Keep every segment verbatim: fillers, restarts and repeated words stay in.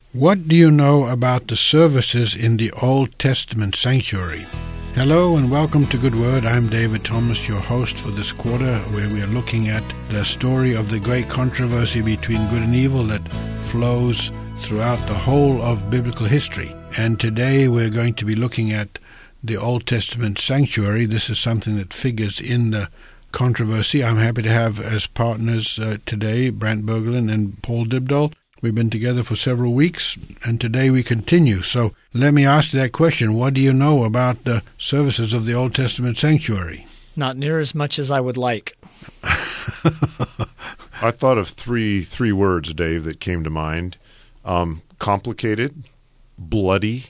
What do you know about the services in the Old Testament sanctuary? Hello and welcome to Good Word. I'm David Thomas, your host for this quarter, where we are looking at the story of the great controversy between good and evil that flows throughout the whole of biblical history. And today we're going to be looking at the Old Testament sanctuary. This is something that figures in the controversy. I'm happy to have as partners uh, today Brent Bergelin and Paul Dibdahl. We've been together for several weeks, and today we continue. So let me ask you that question. What do you know about the services of the Old Testament sanctuary? Not near as much as I would like. I thought of three three words, Dave, that came to mind. Um, complicated, bloody,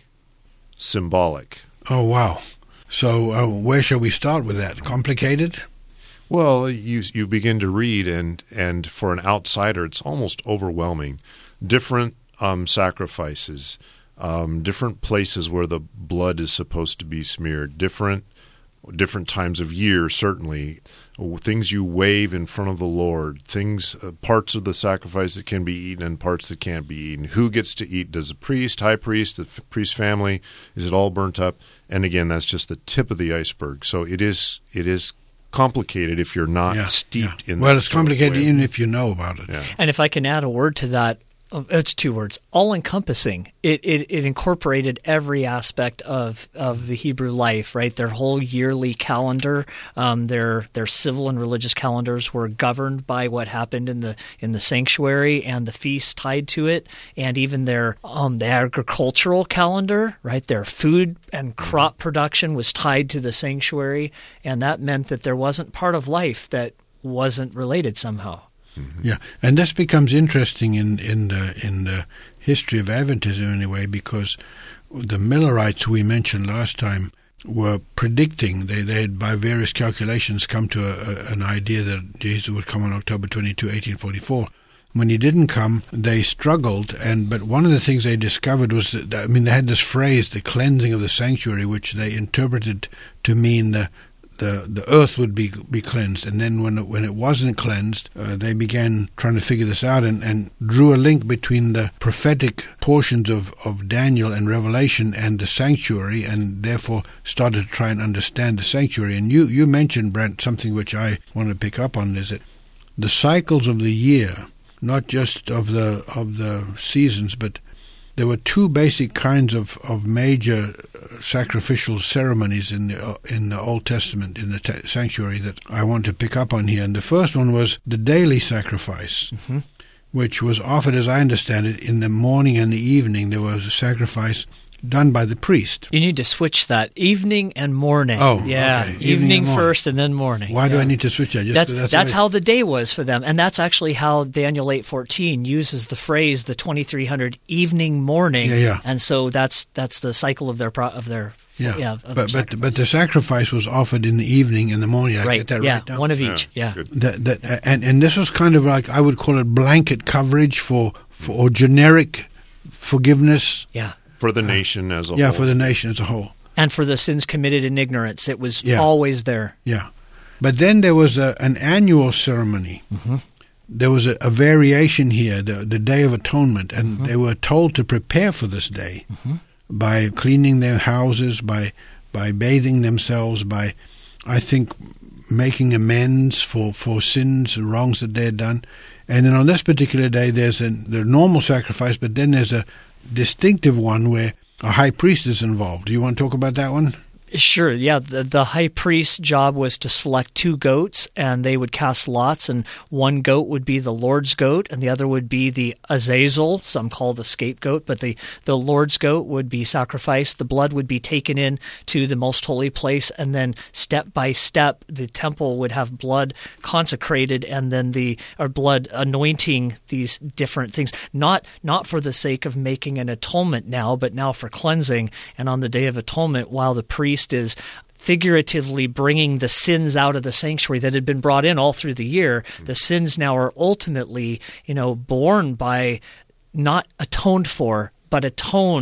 symbolic. Oh, wow. So uh, where shall we start with that? Complicated? Well, you you begin to read, and, and for an outsider, it's almost overwhelming. Different um, sacrifices, um, different places where the blood is supposed to be smeared, different different times of year, certainly, things you wave in front of the Lord, things, uh, parts of the sacrifice that can be eaten and parts that can't be eaten. Who gets to eat? Does the priest, high priest, the f- priest family? Is it all burnt up? And again, that's just the tip of the iceberg. So it is it is complicated if you're not yeah, steeped yeah. in. Well, that it's sort of complicated way. even if you know about it. Yeah. And if I can add a word to that, oh, it's two words, all-encompassing. It, it it incorporated every aspect of, of the Hebrew life, right? Their whole yearly calendar, um, their their civil and religious calendars were governed by what happened in the in the sanctuary and the feasts tied to it, and even their um, the agricultural calendar, right? Their food and crop production was tied to the sanctuary, and that meant that there wasn't part of life that wasn't related somehow. Yeah, and this becomes interesting in, in the in the history of Adventism anyway, because the Millerites we mentioned last time were predicting, they, they had by various calculations come to a, a, an idea that Jesus would come on October twenty-second, eighteen forty-four. When he didn't come, they struggled, and but one of the things they discovered was that, I mean, they had this phrase, the cleansing of the sanctuary, which they interpreted to mean the The, the earth would be be cleansed, and then when it, when it wasn't cleansed, uh, they began trying to figure this out and, and drew a link between the prophetic portions of, of Daniel and Revelation and the sanctuary, and therefore started to try and understand the sanctuary. And you, you mentioned, Brent, something which I want to pick up on, is that the cycles of the year, not just of the of the seasons, but there were two basic kinds of, of major sacrificial ceremonies in the in the Old Testament, in the te- sanctuary, that I want to pick up on here. And the first one was the daily sacrifice, mm-hmm. which was offered, as I understand it, in the morning and the evening. There was a sacrifice done by the priest. You need to switch that, evening and morning. Oh, yeah, okay. evening, Evening and morning. first and then morning. Why yeah. do I need to switch that? Just that's that's, that's I, how the day was for them, and that's actually how Daniel eight fourteen uses the phrase the twenty-three hundred evening morning. Yeah, yeah. And so that's that's the cycle of their pro, of their yeah. yeah of but their but but the sacrifice was offered in the evening and the morning. I right. get that yeah, right down. one of each. Yeah, Yeah. That, that, and and this was kind of like, I would call it blanket coverage for, for or generic forgiveness. Yeah. For the nation as a Yeah, whole. for the nation as a whole. And for the sins committed in ignorance, it was Yeah. always there. Yeah. But then there was a, an annual ceremony. Mm-hmm. There was a, a variation here, the, the Day of Atonement, and mm-hmm. they were told to prepare for this day mm-hmm. by cleaning their houses, by by bathing themselves, by, I think, making amends for, for sins, wrongs that they had done. And then on this particular day, there's a, the normal sacrifice, but then there's a distinctive one where a high priest is involved. Do you want to talk about that one? Sure, yeah. The, the high priest's job was to select two goats, and they would cast lots, and one goat would be the Lord's goat, and the other would be the Azazel, some call the scapegoat, but the, the Lord's goat would be sacrificed. The blood would be taken in to the most holy place, and then step by step, the temple would have blood consecrated, and then the or blood anointing these different things, not not for the sake of making an atonement now, but now for cleansing. And on the Day of Atonement, while the priest is figuratively bringing the sins out of the sanctuary that had been brought in all through the year, the sins now are ultimately, you know, borne by, not atoned for, but atoned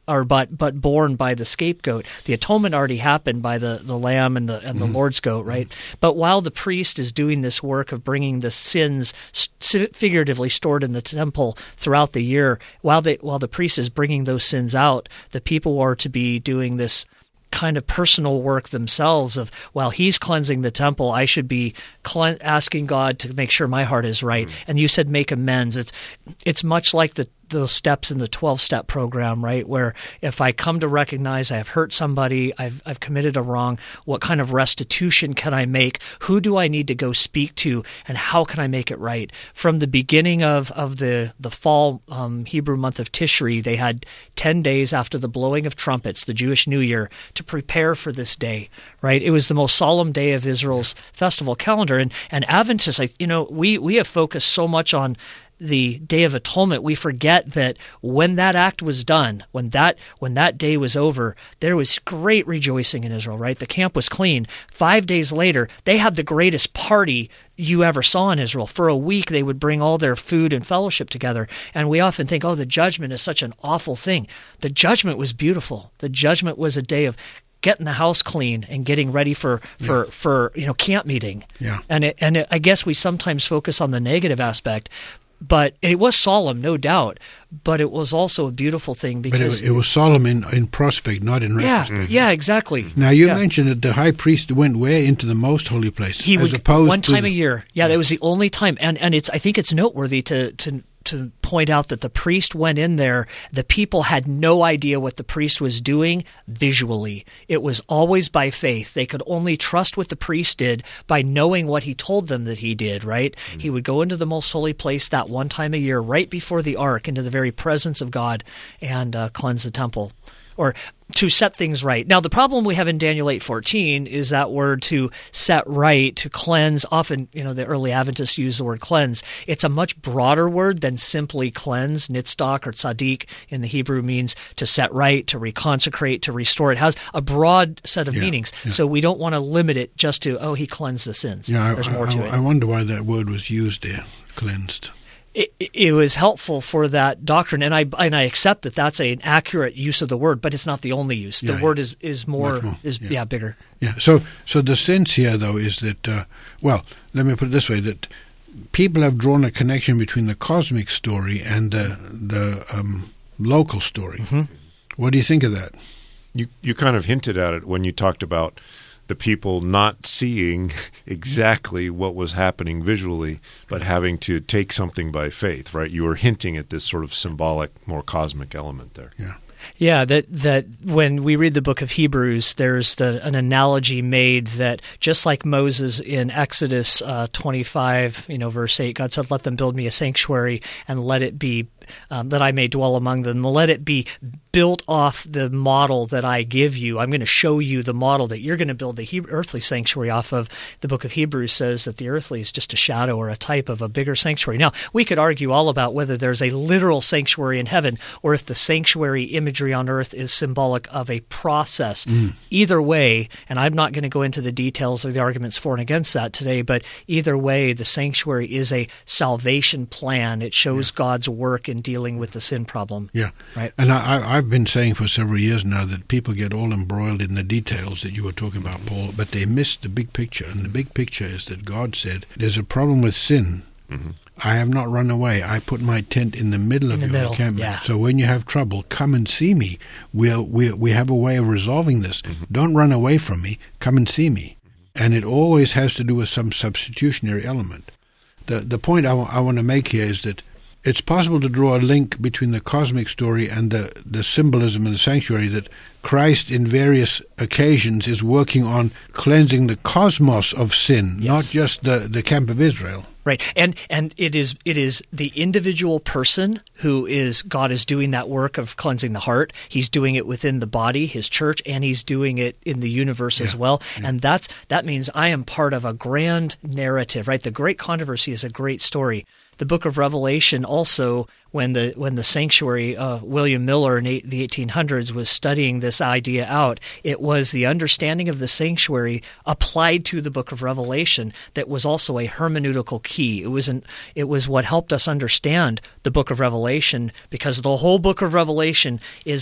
or but but borne by the scapegoat. The atonement already happened by the, the lamb and the and the mm-hmm. Lord's goat, right? Mm-hmm. But while the priest is doing this work of bringing the sins figuratively stored in the temple throughout the year, while they while the priest is bringing those sins out, the people are to be doing this kind of personal work themselves of, while he's cleansing the temple, I should be cle- asking God to make sure my heart is right. Mm-hmm. And you said make amends. It's it's much like the those steps in the twelve-step program, right? Where if I come to recognize I have hurt somebody, I've I've committed a wrong, what kind of restitution can I make? Who do I need to go speak to, and how can I make it right? From the beginning of, of the, the fall um, Hebrew month of Tishri, they had ten days after the blowing of trumpets, the Jewish New Year, to prepare for this day, right? It was the most solemn day of Israel's festival calendar. And, and Adventists, I, you know, we, we have focused so much on the Day of Atonement, we forget that when that act was done, when that when that day was over, there was great rejoicing in Israel, right? The camp was clean. Five days later, they had the greatest party you ever saw in Israel. For a week, they would bring all their food and fellowship together. And we often think, oh, the judgment is such an awful thing. The judgment was beautiful. The judgment was a day of getting the house clean and getting ready for, for, yeah. for you know camp meeting. Yeah. And it, and it, I guess we sometimes focus on the negative aspect. But it was solemn, no doubt, but it was also a beautiful thing because... But it, it was solemn in, in prospect, not in retrospect. Yeah, mm-hmm. yeah, exactly. Now, you yeah. mentioned that the high priest went where? Into the most holy place? He as would, opposed one time to a year. Yeah, yeah, that was the only time. And, and it's I think it's noteworthy to... to to point out that the priest went in there, the people had no idea what the priest was doing visually. It was always by faith. They could only trust what the priest did by knowing what he told them that he did, right? Mm-hmm. He would go into the most holy place that one time a year, right before the ark, into the very presence of God, and uh, cleanse the temple, or to set things right. Now, the problem we have in Daniel eight fourteen is that word to set right, to cleanse. Often, you know, the early Adventists use the word cleanse. It's a much broader word than simply cleanse. Nitzdak or tzaddik in the Hebrew means to set right, to reconsecrate, to restore. It has a broad set of yeah, meanings. Yeah. So we don't want to limit it just to, oh, he cleansed the sins. Yeah, There's I, more I, to it. I wonder why that word was used there, cleansed. It, it was helpful for that doctrine, and I and I accept that that's a, an accurate use of the word, but it's not the only use. The yeah, word is is more, more is yeah. yeah bigger. Yeah. So so the sense here though is that uh, well, let me put it this way, that people have drawn a connection between the cosmic story and the the um, local story. Mm-hmm. What do you think of that? You you kind of hinted at it when you talked about the people not seeing exactly what was happening visually, but having to take something by faith, right? You were hinting at this sort of symbolic, more cosmic element there. Yeah. Yeah, that that when we read the book of Hebrews, there's the, an analogy made that just like Moses in Exodus uh, twenty-five, you know, verse eight, God said, "Let them build me a sanctuary and let it be um, that I may dwell among them. Let it be built off the model that I give you. I'm going to show you the model that you're going to build the he- earthly sanctuary off of." The book of Hebrews says that the earthly is just a shadow or a type of a bigger sanctuary. Now, we could argue all about whether there's a literal sanctuary in heaven or if the sanctuary imagery on earth is symbolic of a process. Mm. Either way, and I'm not going to go into the details or the arguments for and against that today, but either way, the sanctuary is a salvation plan. It shows yeah. God's work in dealing with the sin problem. Yeah. Right. And I, I've been saying for several years now that people get all embroiled in the details that you were talking about, Paul, but they miss the big picture. And the big picture is that God said, there's a problem with sin. Mm-hmm. I have not run away. I put my tent in the middle in of the your middle, encampment. yeah. So when you have trouble, come and see me. We'll, we we have a way of resolving this. Mm-hmm. Don't run away from me. Come and see me. Mm-hmm. And it always has to do with some substitutionary element. The the point I, w- I want to make here is that it's possible to draw a link between the cosmic story and the, the symbolism in the sanctuary, that Christ in various occasions is working on cleansing the cosmos of sin, yes. not just the, the camp of Israel. Right, and and it is it is the individual person who is God is doing that work of cleansing the heart. He's doing it within the body, His church, and He's doing it in the universe yeah. as well. Yeah. And that's that means I am part of a grand narrative. Right, the Great Controversy is a great story. The Book of Revelation also, when the when the sanctuary, uh, William Miller in eight, the eighteen hundreds was studying this idea out, it was the understanding of the sanctuary applied to the Book of Revelation that was also a hermeneutical key. It was an, it was what helped us understand the Book of Revelation, because the whole Book of Revelation is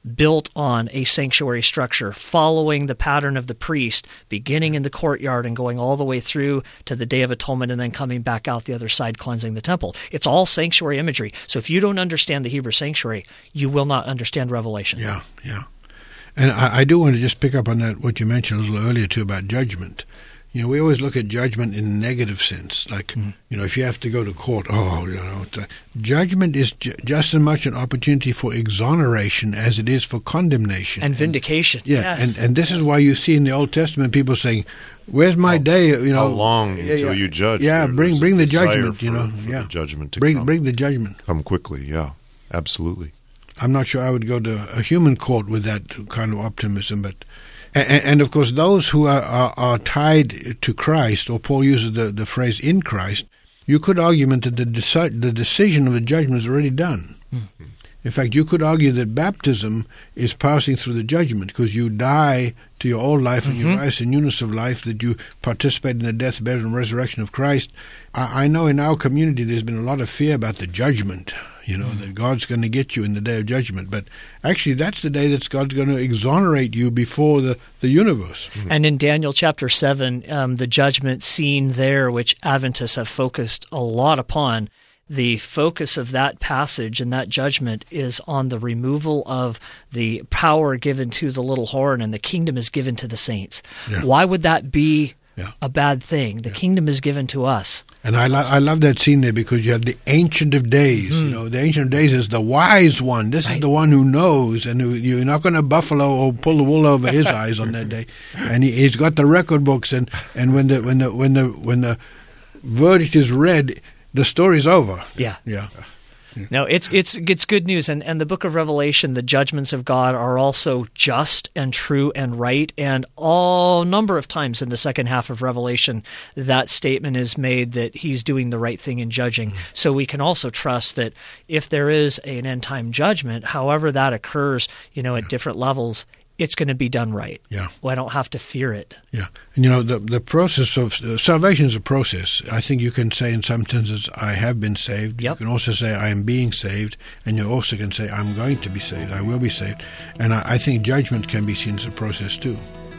built on a sanctuary structure, following the pattern of the priest, beginning in the courtyard and going all the way through to the Day of Atonement and then coming back out the other side, cleansing the temple. It's all sanctuary imagery. So if you don't understand the Hebrew sanctuary, you will not understand Revelation. Yeah, yeah. And I, I do want to just pick up on that, what you mentioned a little earlier, too, about judgment. You know, we always look at judgment in a negative sense. Like, mm-hmm. you know, if you have to go to court, oh, you know, the, judgment is ju- just as much an opportunity for exoneration as it is for condemnation. And vindication. And, yeah, yes. and, and this is why you see in the Old Testament people saying, where's my how, day? You know, how long yeah, until yeah. you judge? Yeah, There's bring bring the judgment, for, you know. For yeah. the judgment to bring, come. Bring the judgment. Come quickly, yeah, absolutely. I'm not sure I would go to a human court with that kind of optimism, but... And, and of course, those who are, are, are tied to Christ, or Paul uses the, the phrase in Christ, you could argue that the, deci- the decision of the judgment is already done. Mm-hmm. In fact, you could argue that baptism is passing through the judgment because you die to your old life and mm-hmm. you rise in newness of life, that you participate in the death, burial, and resurrection of Christ. I, I know in our community there's been a lot of fear about the judgment, you know, mm-hmm. that God's going to get you in the day of judgment. But actually, that's the day that God's going to exonerate you before the, the universe. Mm-hmm. And in Daniel chapter seven, um, the judgment scene there, which Adventists have focused a lot upon, the focus of that passage and that judgment is on the removal of the power given to the little horn, and the kingdom is given to the saints. Yeah. Why would that be yeah. a bad thing? The yeah. kingdom is given to us. And I, lo- I love that scene there because you have the Ancient of Days. Mm. You know, the Ancient of Days is the wise one. This right. is the one who knows, and who, you're not going to buffalo or pull the wool over his eyes on that day. And he, he's got the record books, and, and when the when the when the when the verdict is read, the story's over. Yeah. Yeah. No, it's it's it's good news, and and the book of Revelation, the judgments of God are also just and true and right, and all number of times in the second half of Revelation, that statement is made that He's doing the right thing in judging. Mm-hmm. So we can also trust that if there is an end time judgment, however that occurs, you know, at yeah. different levels, it's going to be done right. Yeah. Well, I don't have to fear it. Yeah. And, you know, the the process of uh, salvation is a process. I think you can say in some sentences, I have been saved. Yep. You can also say, I am being saved. And you also can say, I'm going to be saved. I will be saved. And I, I think judgment can be seen as a process too.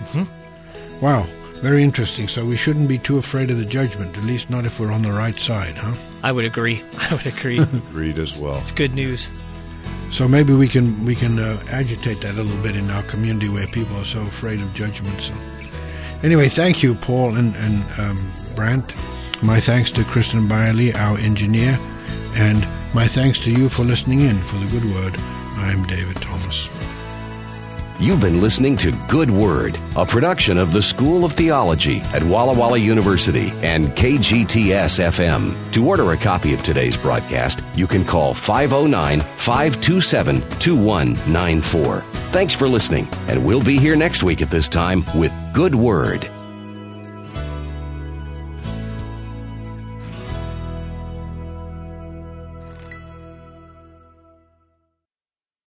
Mm-hmm. Wow. Very interesting. So we shouldn't be too afraid of the judgment, at least not if we're on the right side, huh? I would agree. I would agree. Agreed as well. It's good news. So maybe we can we can uh, agitate that a little bit in our community where people are so afraid of judgment. So anyway, thank you, Paul and, and um, Brant. My thanks to Kristen Byerly, our engineer, and my thanks to you for listening in for the Good Word. I'm David Thomas. You've been listening to Good Word, a production of the School of Theology at Walla Walla University and K G T S F M. To order a copy of today's broadcast, you can call five oh nine, five two seven, two one nine four. Thanks for listening, and we'll be here next week at this time with Good Word.